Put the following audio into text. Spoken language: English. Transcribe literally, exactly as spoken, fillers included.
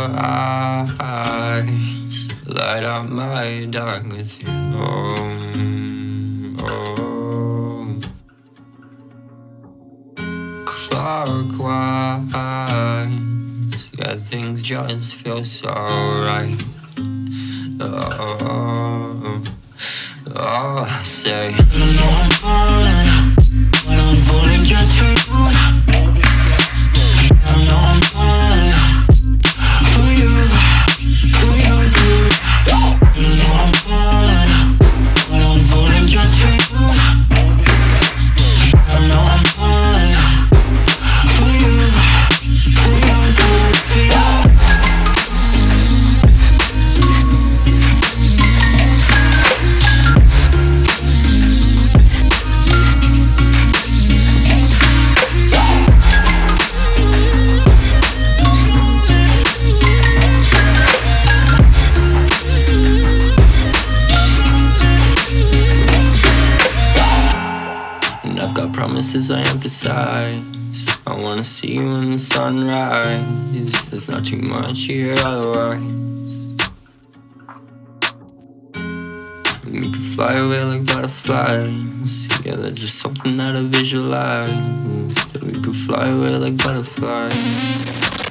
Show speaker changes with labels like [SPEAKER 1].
[SPEAKER 1] eyes light up my dark with you. Oh, oh. Clockwise, yeah, things just feel so right. Oh, oh, I say, you know I'm falling, but I'm falling just for you. I know I'm falling for you, for you, dude. You know I'm falling, but I'm falling just for you. I know I'm falling for you, for you, dude, for you. I've got promises I emphasize. I wanna see you in the sunrise. There's not too much here otherwise. We could fly away like butterflies. Yeah, there's just something that I visualize. That we could fly away like butterflies.